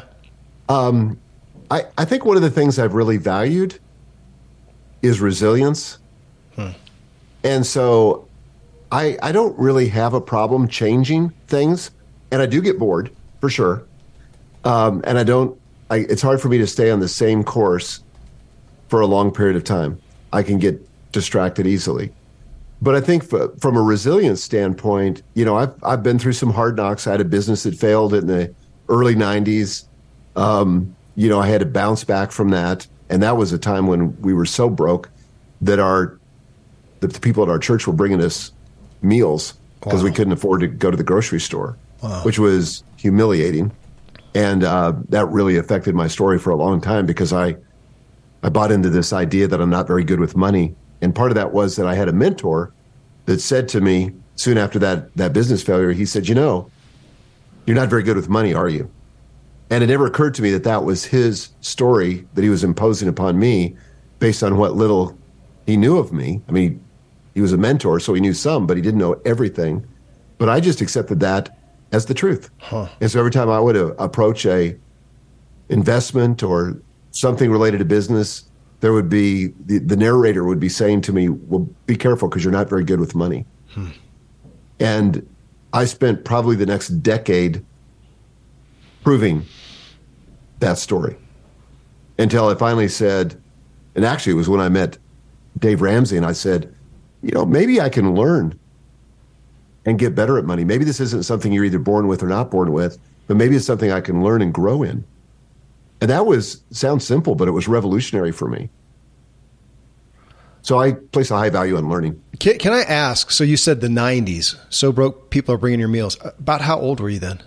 I think one of the things I've really valued is resilience. And so I don't really have a problem changing things, and I do get bored for sure. And it's hard for me to stay on the same course for a long period of time. I can get distracted easily. But I think from a resilience standpoint, I've been through some hard knocks. I had a business that failed in the early 90s. I had to bounce back from that. And that was a time when we were so broke that the people at our church were bringing us meals because we couldn't afford to go to the grocery store, which was humiliating. And that really affected my story for a long time because I bought into this idea that I'm not very good with money. And part of that was that I had a mentor that said to me soon after that business failure, he said, you're not very good with money, are you? And it never occurred to me that was his story that he was imposing upon me based on what little he knew of me. I mean, he was a mentor, so he knew some, but he didn't know everything. But I just accepted that as the truth. And so every time I would approach a investment or something related to business, there would be the narrator would be saying to me, well, be careful because you're not very good with money. And I spent probably the next decade proving that story until I finally said, and actually it was when I met Dave Ramsey, and I said, maybe I can learn and get better at money. Maybe this isn't something you're either born with or not born with, but maybe it's something I can learn and grow in. And that sounds simple, but it was revolutionary for me. So I place a high value on learning. Can I ask, so you said the 90s, so broke people are bringing your meals. About how old were you then?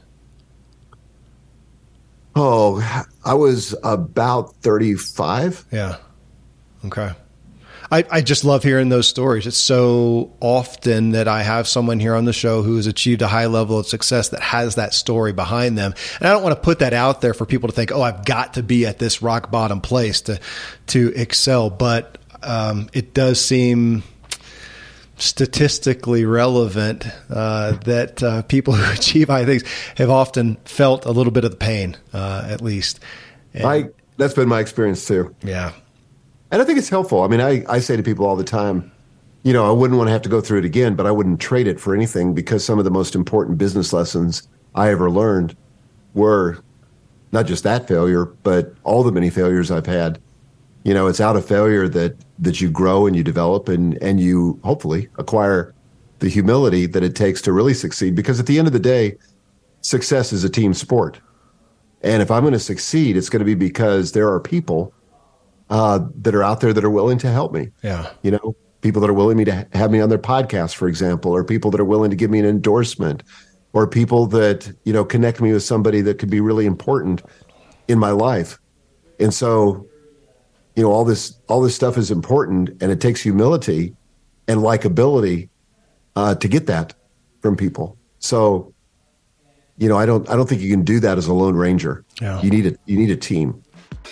Oh, I was about 35. Yeah. Okay. I just love hearing those stories. It's so often that I have someone here on the show who has achieved a high level of success that has that story behind them. And I don't want to put that out there for people to think, oh, I've got to be at this rock bottom place to excel. But it does seem statistically relevant that people who achieve high things have often felt a little bit of the pain, at least. And that's been my experience too. Yeah. And I think it's helpful. I mean, I say to people all the time, I wouldn't want to have to go through it again, but I wouldn't trade it for anything because some of the most important business lessons I ever learned were not just that failure, but all the many failures I've had. It's out of failure that you grow and you develop and you hopefully acquire the humility that it takes to really succeed. Because at the end of the day, success is a team sport. And if I'm going to succeed, it's going to be because there are people that are out there that are willing to help me. Yeah. People that are willing to have me on their podcast, for example, or people that are willing to give me an endorsement, or people that, connect me with somebody that could be really important in my life. And so, all this stuff is important, and it takes humility and likability to get that from people. So, I don't think you can do that as a lone ranger. Yeah. You need a team.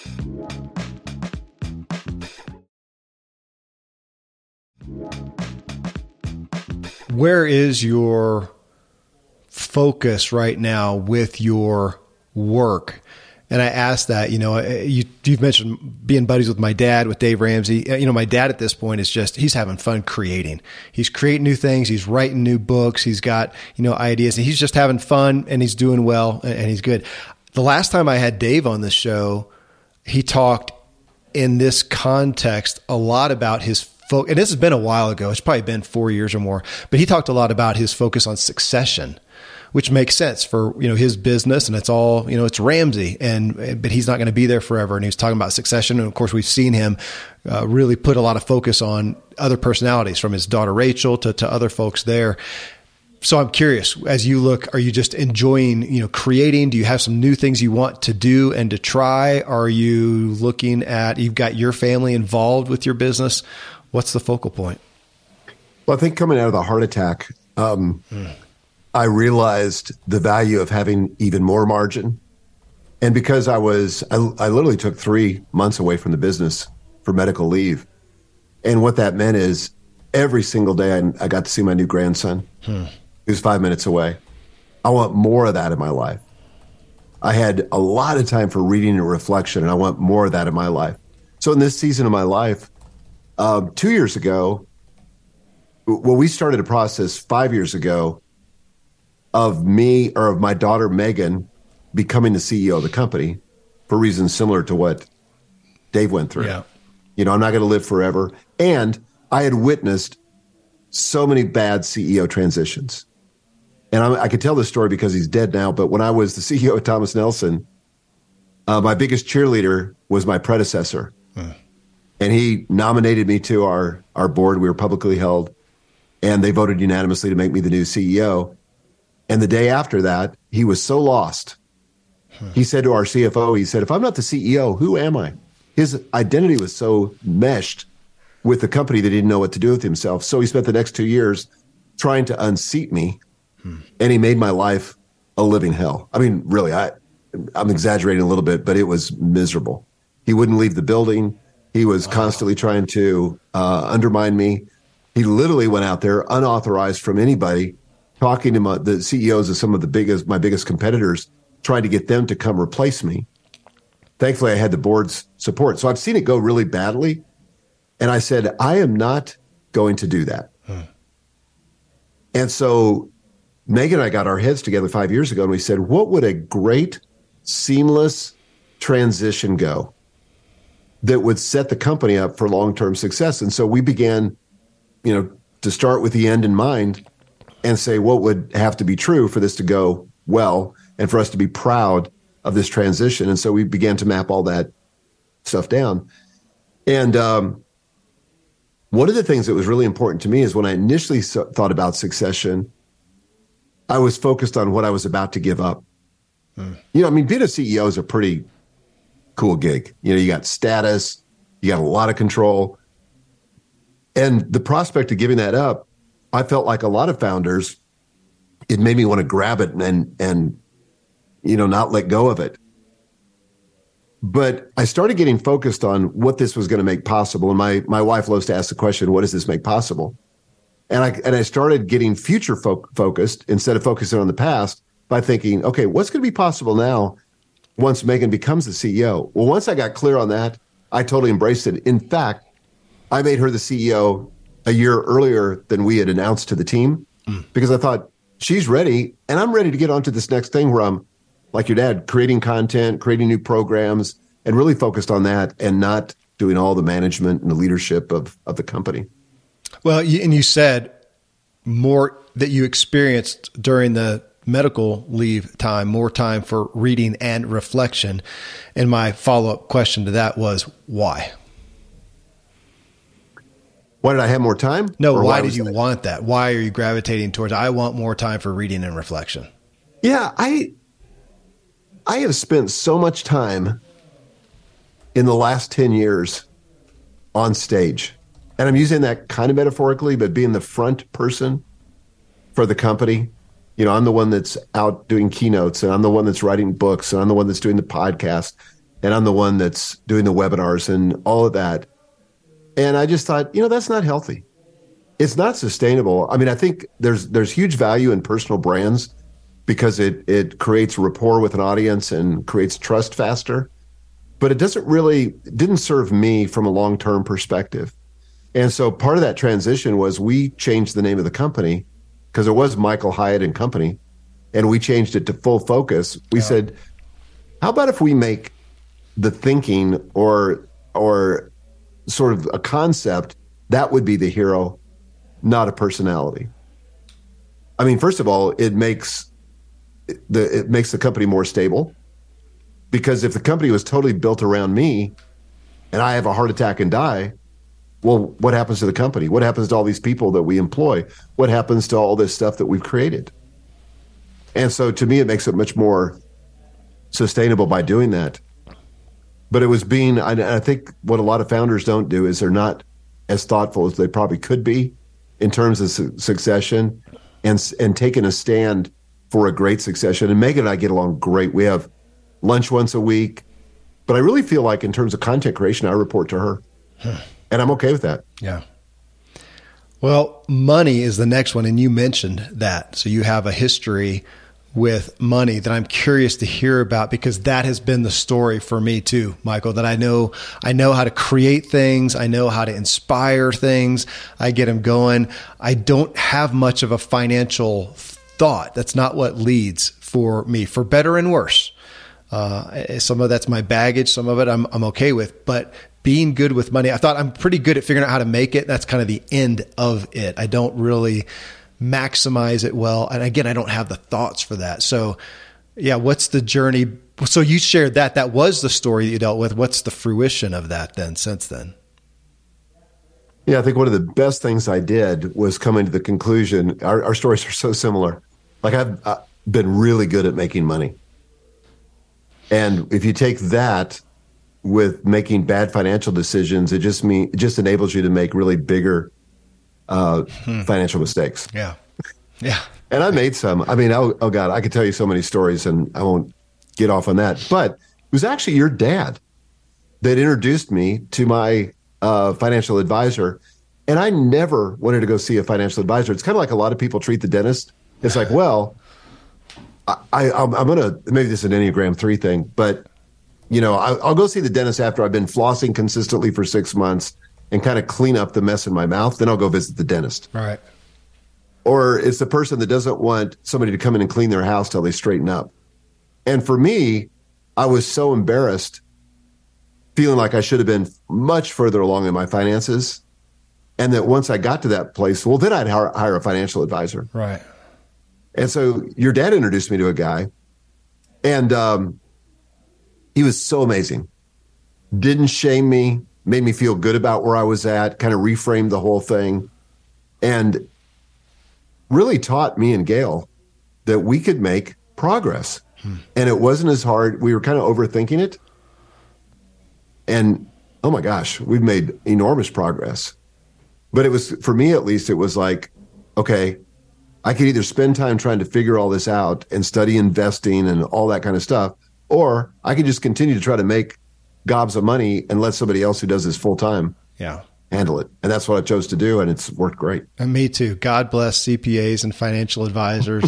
Where is your focus right now with your work? And I asked that, you've mentioned being buddies with my dad, with Dave Ramsey. My dad at this point is he's having fun creating. He's creating new things. He's writing new books. He's got, ideas, and he's just having fun, and he's doing well, and he's good. The last time I had Dave on the show, he talked in this context a lot about his and this has been a while ago. It's probably been 4 years or more, but he talked a lot about his focus on succession, which makes sense for, his business, and it's all, it's Ramsey, but he's not going to be there forever. And he was talking about succession. And of course, we've seen him really put a lot of focus on other personalities, from his daughter, Rachel, to other folks there. So I'm curious, as you look, are you just enjoying, creating? Do you have some new things you want to do and to try? Are you looking at, you've got your family involved with your business? What's the focal point? Well, I think coming out of the heart attack, I realized the value of having even more margin. And because I literally took 3 months away from the business for medical leave. And what that meant is every single day I got to see my new grandson. He was 5 minutes away. I want more of that in my life. I had a lot of time for reading and reflection, and I want more of that in my life. So in this season of my life, 2 years ago, we started a process 5 years ago of my daughter, Megan, becoming the CEO of the company for reasons similar to what Dave went through. Yeah. I'm not going to live forever. And I had witnessed so many bad CEO transitions. And I could tell this story because he's dead now, but when I was the CEO of Thomas Nelson, my biggest cheerleader was my predecessor. And he nominated me to our board. We were publicly held, and they voted unanimously to make me the new CEO. And the day after that, he was so lost. He said to our CFO, he said, if I'm not the CEO, who am I? His identity was so meshed with the company that he didn't know what to do with himself. So he spent the next 2 years trying to unseat me, and he made my life a living hell. I mean, really, I'm exaggerating a little bit, but it was miserable. He wouldn't leave the building. He was constantly trying to undermine me. He literally went out there unauthorized from anybody, talking to the CEOs of some of my biggest competitors, trying to get them to come replace me. Thankfully, I had the board's support. So I've seen it go really badly. And I said, I am not going to do that. And so Megan and I got our heads together 5 years ago, and we said, what would a great, seamless transition go that would set the company up for long-term success? And so we began, to start with the end in mind and say what would have to be true for this to go well and for us to be proud of this transition. And so we began to map all that stuff down. And one of the things that was really important to me is when I initially thought about succession, I was focused on what I was about to give up. Being a CEO is a pretty cool gig. You got status, you got a lot of control. And the prospect of giving that up, I felt like a lot of founders, it made me want to grab it and not let go of it. But I started getting focused on what this was going to make possible. And my wife loves to ask the question, what does this make possible? And I started getting future focused instead of focusing on the past by thinking, okay, what's going to be possible now once Megan becomes the CEO? Well, once I got clear on that, I totally embraced it. In fact, I made her the CEO a year earlier than we had announced to the team because I thought she's ready and I'm ready to get onto this next thing where I'm, like your dad, creating content, creating new programs, and really focused on that and not doing all the management and the leadership of the company. Well, and you said more that you experienced during the medical leave time, more time for reading and reflection. And my follow-up question to that was, why? Why did I have more time? No, why did you want that? Why are you gravitating towards, I want more time for reading and reflection? Yeah, I have spent so much time in the last 10 years on stage. And I'm using that kind of metaphorically, but being the front person for the company. I'm the one that's out doing keynotes, and I'm the one that's writing books, and I'm the one that's doing the podcast, and I'm the one that's doing the webinars and all of that. And I just thought, that's not healthy. It's not sustainable. I think there's huge value in personal brands because it creates rapport with an audience and creates trust faster. But it didn't serve me from a long-term perspective. And so part of that transition was we changed the name of the company because it was Michael Hyatt and Company, and we changed it to Full Focus. We said, how about if we make the thinking or or sort of a concept, that would be the hero, not a personality. I mean, first of all, it makes the company more stable, because if the company was totally built around me and I have a heart attack and die, well, what happens to the company? What happens to all these people that we employ? What happens to all this stuff that we've created? And so to me, it makes it much more sustainable by doing that. But it was I think what a lot of founders don't do is they're not as thoughtful as they probably could be in terms of succession and taking a stand for a great succession. And Megan and I get along great. We have lunch once a week, but I really feel like in terms of content creation, I report to her. And I'm okay with that. Yeah. Well, money is the next one. And you mentioned that. So you have a history with money that I'm curious to hear about, because that has been the story for me too, Michael, that I know how to create things. I know how to inspire things. I get them going. I don't have much of a financial thought. That's not what leads for me, for better and worse. Some of that's my baggage. Some of it I'm okay with, but being good with money, I thought I'm pretty good at figuring out how to make it. That's kind of the end of it. I don't really maximize it well. And again, I don't have the thoughts for that. So yeah, what's the journey? So you shared that was the story that you dealt with. What's the fruition of that then since then? Yeah, I think one of the best things I did was coming to the conclusion, our stories are so similar. Like I've been really good at making money. And if you take that with making bad financial decisions, it just enables you to make really bigger financial mistakes. Yeah. Yeah. And I made some. I mean, oh God, I could tell you so many stories and I won't get off on that. But it was actually your dad that introduced me to my financial advisor. And I never wanted to go see a financial advisor. It's kind of like a lot of people treat the dentist. It's like, well, I'm going to, maybe this is an Enneagram 3 thing, but I'll go see the dentist after I've been flossing consistently for 6 months and kind of clean up the mess in my mouth. Then I'll go visit the dentist. All right. Or it's the person that doesn't want somebody to come in and clean their house till they straighten up. And for me, I was so embarrassed, feeling like I should have been much further along in my finances. And that once I got to that place, well, then I'd hire a financial advisor. Right. And so your dad introduced me to a guy, and he was so amazing. Didn't shame me, made me feel good about where I was at, kind of reframed the whole thing, and really taught me and Gail that we could make progress. And it wasn't as hard. We were kind of overthinking it. And oh my gosh, we've made enormous progress. But it was, for me at least, it was like, okay, I could either spend time trying to figure all this out and study investing and all that kind of stuff, or I could just continue to try to make gobs of money and let somebody else who does this full time handle it. And that's what I chose to do, and it's worked great. And me too. God bless CPAs and financial advisors.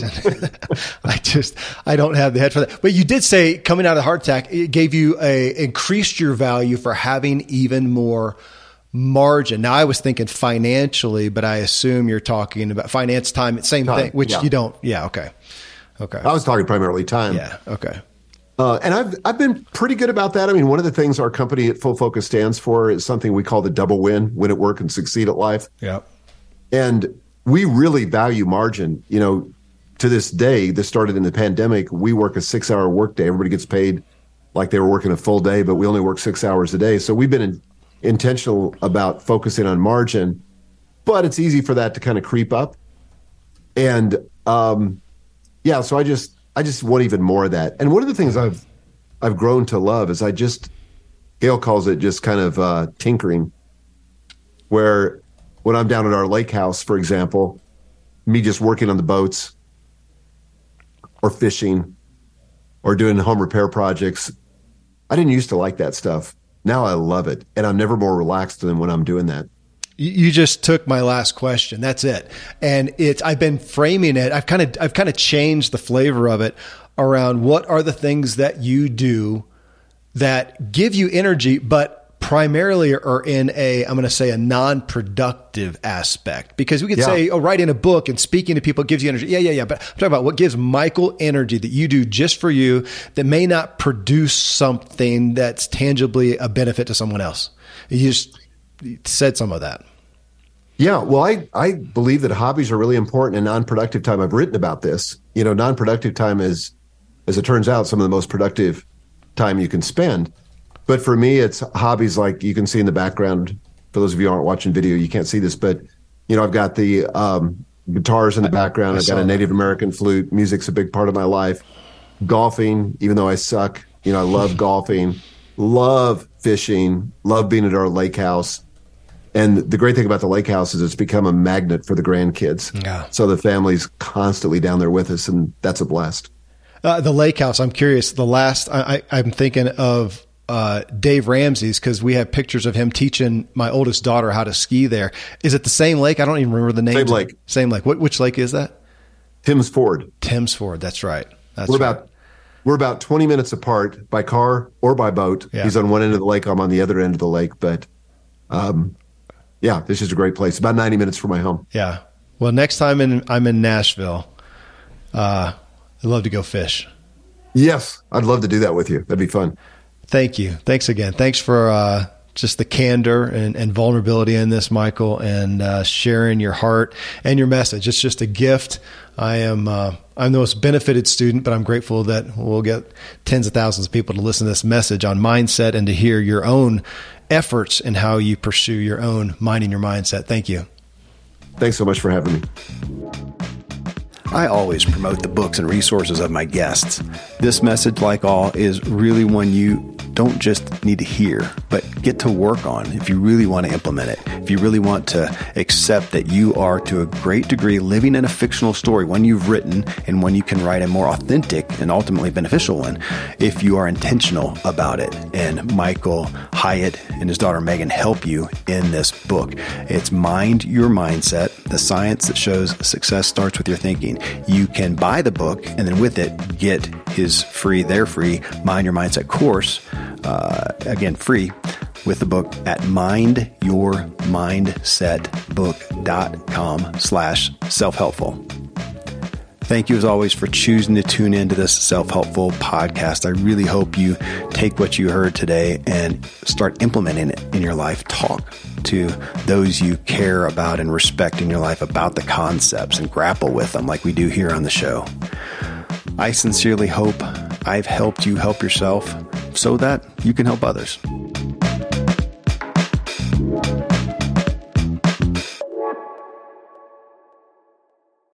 I don't have the head for that. But you did say coming out of the heart attack, it gave you increased your value for having even more margin. Now I was thinking financially, but I assume you're talking about finance, time, same thing, which you don't. Yeah. Okay. I was talking primarily time. Yeah. Okay. And I've been pretty good about that. I mean, one of the things our company at Full Focus stands for is something we call the double win at work and succeed at life. Yeah. And we really value margin. To this day, this started in the pandemic. We work a 6-hour workday. Everybody gets paid like they were working a full day, but we only work 6 hours a day. So we've been intentional about focusing on margin, but it's easy for that to kind of creep up. And so I just want even more of that. And one of the things I've grown to love is Gail calls it just kind of tinkering, where when I'm down at our lake house, for example, me just working on the boats or fishing or doing home repair projects, I didn't used to like that stuff. Now I love it. And I'm never more relaxed than when I'm doing that. You just took my last question. That's it. And I've been framing it. I've kind of changed the flavor of it around what are the things that you do that give you energy, but primarily are in I'm going to say a non-productive aspect, because we could say, writing a book and speaking to people gives you energy. Yeah. But I'm talking about what gives Michael energy that you do just for you that may not produce something that's tangibly a benefit to someone else. You just said some of that. Yeah, well, I believe that hobbies are really important in non-productive time. I've written about this. Non-productive time is, as it turns out, some of the most productive time you can spend. But for me, it's hobbies like you can see in the background. For those of you who aren't watching video, you can't see this, but I've got the guitars in the background. I've got a Native American flute. Music's a big part of my life. Golfing, even though I suck, I love golfing. Love fishing. Love being at our lake house. And the great thing about the lake house is it's become a magnet for the grandkids. Yeah. So the family's constantly down there with us, and that's a blast. The lake house, I'm curious. The last, I'm thinking of Dave Ramsey's, because we have pictures of him teaching my oldest daughter how to ski there. Is it the same lake? I don't even remember the name. Same lake. Same lake. Which lake is that? Tim's Ford. Tim's Ford. That's right. We're about 20 minutes apart by car or by boat. Yeah. He's on one end of the lake. I'm on the other end of the lake. But this is a great place. About 90 minutes from my home. Yeah. Well, next time I'm in Nashville, I'd love to go fish. Yes, I'd love to do that with you. That'd be fun. Thank you. Thanks again. Thanks for just the candor and vulnerability in this, Michael, and sharing your heart and your message. It's just a gift. I'm the most benefited student, but I'm grateful that we'll get tens of thousands of people to listen to this message on mindset and to hear your own efforts and how you pursue your own minding your mindset. Thank you. Thanks so much for having me. I always promote the books and resources of my guests. This message, like all, is really one you don't just need to hear, but get to work on if you really want to implement it. If you really want to accept that you are, to a great degree, living in a fictional story, one you've written and one you can write a more authentic and ultimately beneficial one if you are intentional about it. And Michael Hyatt and his daughter Megan help you in this book. It's Mind Your Mindset, the science that shows success starts with your thinking. You can buy the book and then with it get his their free Mind Your Mindset course, again, free, with the book at mindyourmindsetbook.com/self-helpful. Thank you as always for choosing to tune into this self-helpful podcast. I really hope you take what you heard today and start implementing it in your life. Talk to those you care about and respect in your life about the concepts and grapple with them like we do here on the show. I sincerely hope I've helped you help yourself so that you can help others.